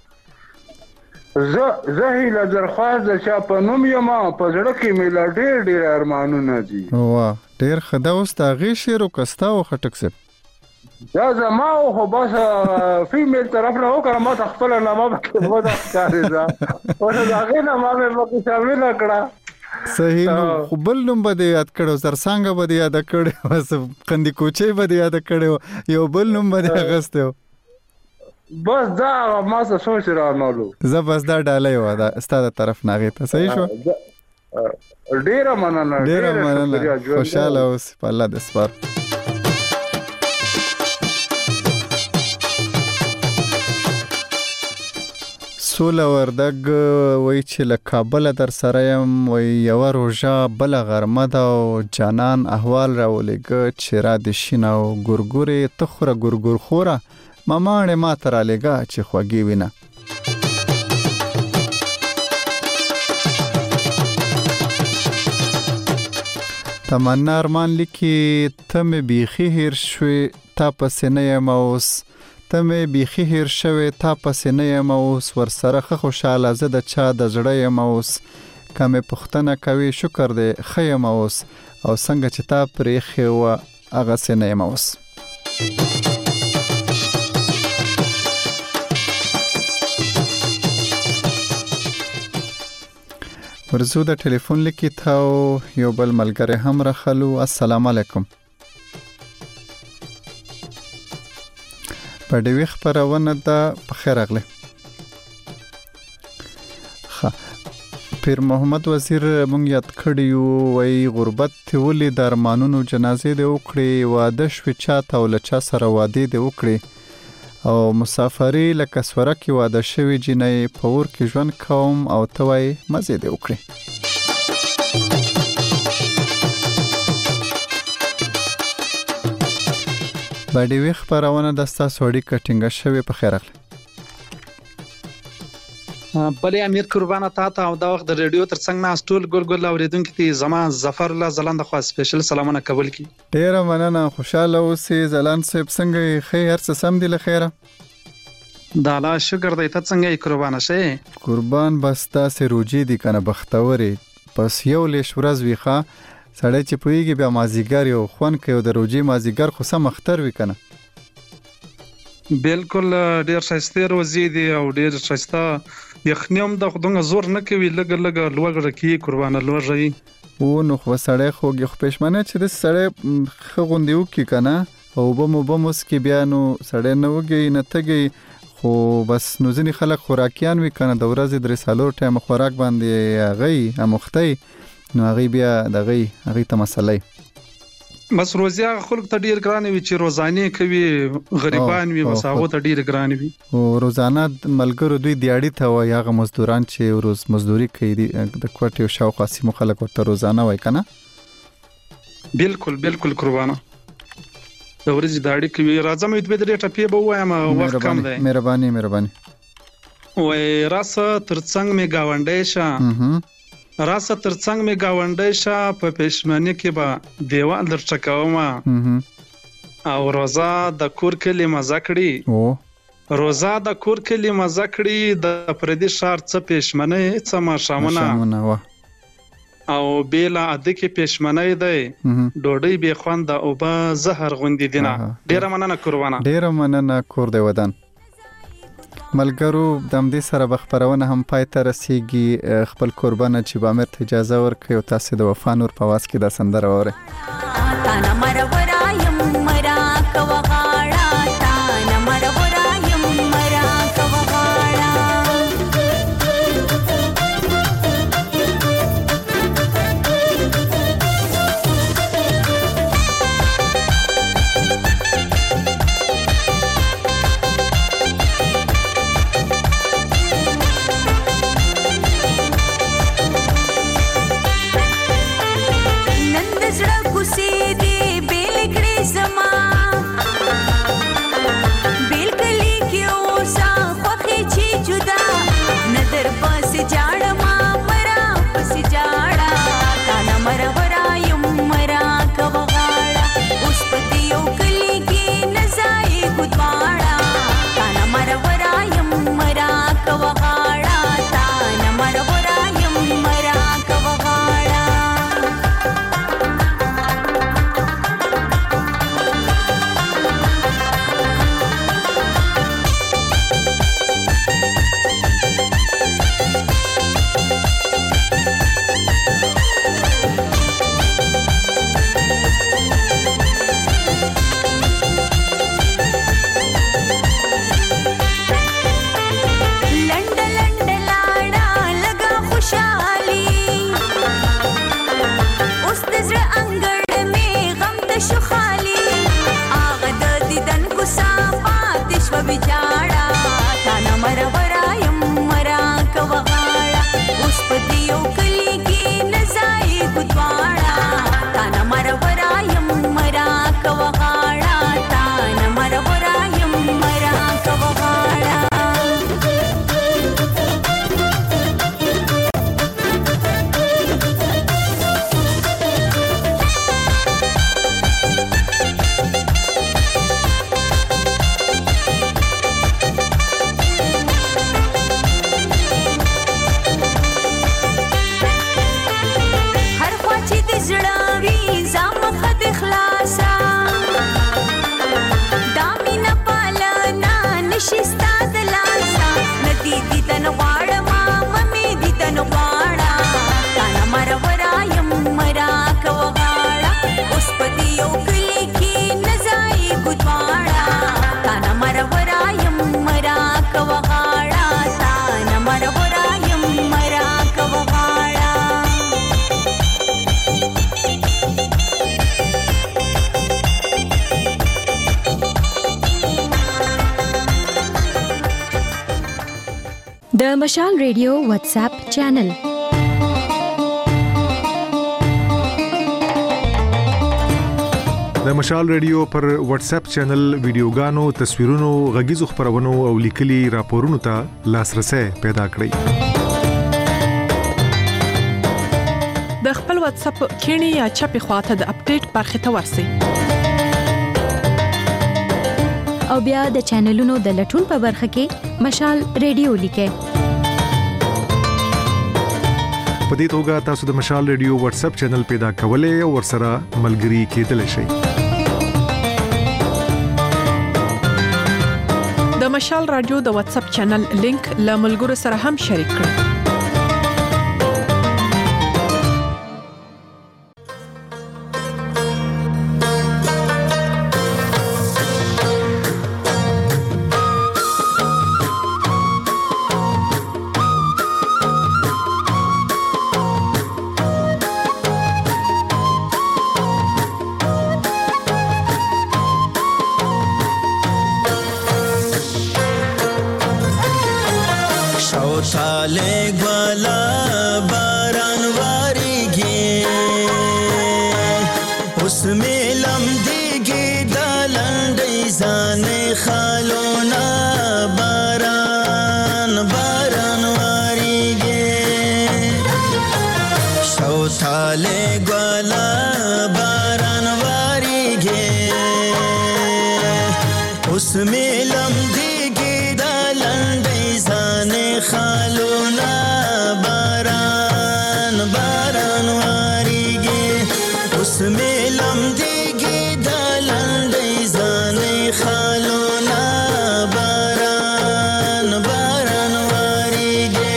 Speaker 12: زه زه هیله درخواست د چا په نوم یم، په زړه کې مې لا ډېر ډېر ارمانونه دي.
Speaker 1: واه ډېر ښه. دا اوس د هغې شعر و که ستا و خټک صاحب؟
Speaker 12: دا زما و، خو بس فیمیل طرف نه و که نه ما ته خپله نامه پکې بده ښکارېده. اوس د هغې نامه مې پکې شامله کړه.
Speaker 1: صحیح. نو خو بل نوم به دې یاد کړی و، زرڅانګه به دې یاده کړی و، قندي کوچۍ به دې یاده کړی و، یو بل نوم به دې اخیستی و.
Speaker 12: بس دا ما څه سوچ رانالو.
Speaker 1: زه بس دا ډالۍ وه دا ستا د طرف نه هغې ته. صحیح شو؟
Speaker 12: ډېره مننه.
Speaker 1: ډېره مننه. خوشحاله اوسې. په الله دې سپارو. سوله وردګ وایي چې له کابله در سره یم، وایي یوه روژه بله غرمه ده او جانان احوال راولېږه چې را دې شینه او ګورګورې ته خوره ګورګور خوره مماڼې ما ته رالیږه چې خوږې وینه. تمنا ارمان لیکي ته مې بیخي هیر شوې تا پسې نه یم اوس، ته مې بیخي هیر شوې تا پسې نه یم اوس، ورسره ښه خوشحاله زه د چا د زړه یم اوس، که مې پوښتنه کوي شکر دی ښه یم اوس، او څنګه چې تا پرېښې وه هغسې نه یم اوس. ورزو د ټلیفون لیکي تاو یو بل ملګری هم راخلو. السلام علیکم. په ډیوی خپرونه ده په خیر راغلی. پیر محمد وزیر مونږ یاد کړی یو، وایي غربت ته ولې د ارمانونو جنازې دې وکړې، واده شوې چاته او له چا سره وادې دې وکړې، او مسافري لکه سوره کې واده شوي جینۍ په اور کې ژوند کوم او ته وایي مزې دې وکړې. په ډیوی خپرونه د ستاسو اړیکه ټینګه شوې. په خیر راغلی.
Speaker 13: بلې امیر قربانه تا ته او دا وخت د ریډیو تر څنګ ناست ټول ګل ګل اورېدونکي ته زما ظفر الله ځلانده خوا سپیشل سلامونه قبول کړي.
Speaker 1: ډېره مننه. خوشحاله اوسې. ځلاند صاحب څنګه یې؟ ښه هر څه سم دي له خیره؟
Speaker 13: د الله شکر دی. ته څنګه یې قربانه شې؟
Speaker 1: قربان بس داسې روجې دي که نه بختورې، بس یو لیش ورځ وي ښه سړی چې پوهېږي بیا مازدیګر یو خوند کوي، د روجې مازدیګر خو سم اختر وي که نه؟
Speaker 13: بالکل ډېر ښایسته روزې دي او ډېر ښایسته یخني هم د خدای زور نه کوي، لږ لږ لوږه کېږي قربانه لوږه یي.
Speaker 1: او نو خو سړی خوږي خو پېشمنه چې داسې سړی ښه غوندې وکړي که نه، او اوبه مو اوبه موسکي بیا نو سړی نه وږي نه تږي، خو بس نو ځینې خلک خوراکیان وي کنه د ورځې درې څلور ټایم خوراک باندې هغه اموختي نو هغه بیا دغه هغه ته مسلې
Speaker 13: بس روزي هغه خلک ته ډیر ګران وي چې روزانه کوي غریبان وي بس هغه ته ډیر ګران وي
Speaker 1: او روزانه ملګرو دوی دیاړي ته وي هغه مزدوران چې روز مزدوري کوي د کوټې او شاوخوا سیمو خلک ورته روزانه وای کنه
Speaker 13: بالکل بالکل قربانه د ورځې داړي کوي راځم یو د ډېر ټپې به وایم وخت کم دی
Speaker 1: مهرباني مهرباني
Speaker 13: وای راسه ترڅنګ می گاونډې شه راسه ترڅنګ می گاونډې شه په پښمنۍ کې به دیوال درچکوما او روزا د کور کلی مزه کړی
Speaker 1: او
Speaker 13: روزا د کور کلی مزه کړی د پردي شهر څخه پښمنۍ څه ما شامونه او بیلا اده کې پښمنۍ دی ډوډۍ به خوند او به زهر غوندې دینه ډیره مننه قربانه
Speaker 1: ډیره مننه کور دی ودان ملګرو د همدې سره بخبرونه هم پای ته رسیږي خپل قربانه چې به امر ته اجازه ورکړي او تاسو د وفا نور په واس کې د سندره وره
Speaker 8: تانا مرورا یم مرا کوغاړه تانا مرورا یم مرا کوغاړه
Speaker 14: د مشال ریډیو واتس اپ چینل
Speaker 15: د مشال ریډیو پر واتس اپ چینل ویډیوګانو تصویرونو غږیزو خبرونو او لیکلي راپورونو ته لاسرسي پیدا کړئ
Speaker 16: د خپل واتس اپ کینی یا چپی خواته د اپډیټ برخه ته ورسئ
Speaker 14: او بیا د چینلونو د لټون په برخه کې مشال ریډیو لیکئ.
Speaker 15: په دې توګه تاسو د مشال ریډیو واتس اپ چینل پیدا کولای او ورسره ملګري کېدلی شئ.
Speaker 16: د مشال رادیو د واتس اپ چینل لینک له ملګرو سره هم شریک کړئ.
Speaker 17: اوس میلم دیږي د لنډۍ ځانې خالونه باران باران واریږي شوتاله ګوالا باران واریږي اوس میلم دیږي د لنډۍ ځانې خالونه باران باران واریږي اوس میلم دیږي د لنډۍ ځانې خالونه باران باران واریږي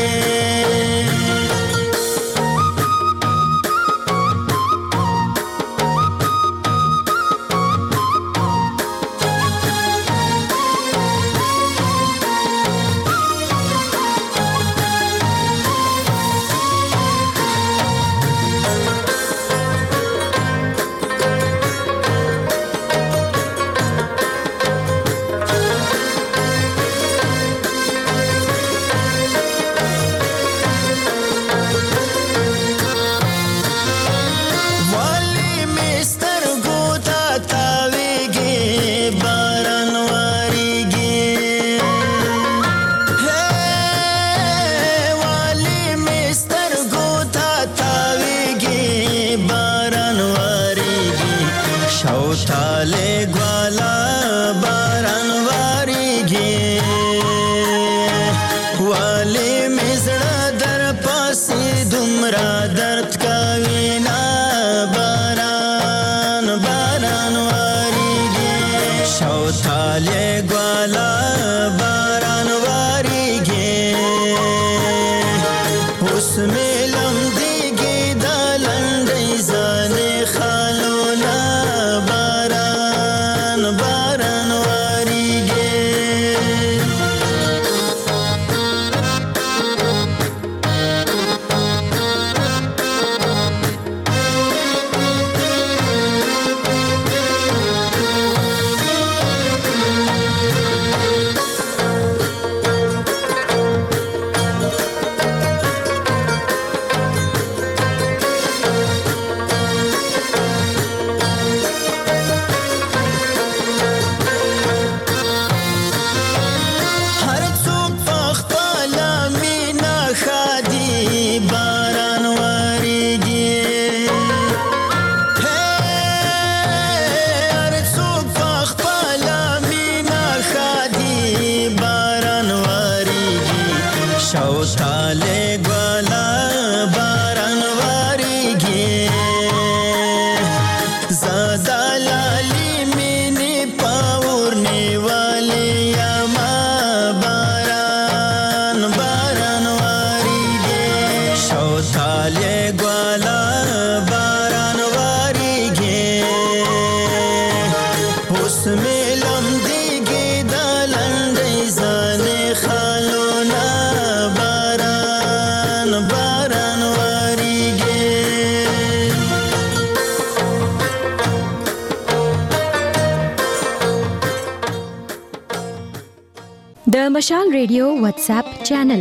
Speaker 14: د مشال ریډیو واتس اپ چینل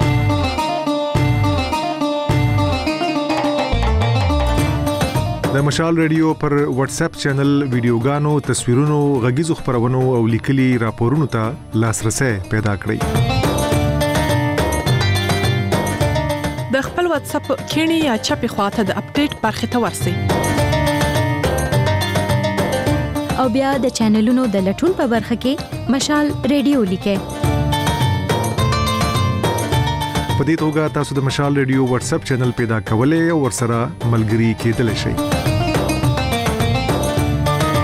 Speaker 15: د مشال ریډیو پر واتس اپ چینل ویډیوګانو تصویرونو غږیزو خبرونو او لیکلي راپورونو ته لاسرسي پیدا کړئ
Speaker 16: د خپل واتس اپ کینی یا چپی خواته د اپډیټ برخه ته ورسئ
Speaker 14: او بیا د چینلونو د لټون په برخه کې مشال ریډیو لیکئ
Speaker 15: په دې توګه تاسو د مشال ریډیو واتس اپ چینل پیدا کولای او ورسره ملګري کېدلی شئ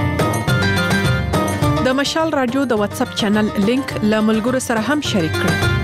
Speaker 16: د مشال رادیو د واتس اپ چینل لینک له ملګرو سره هم شریک کړئ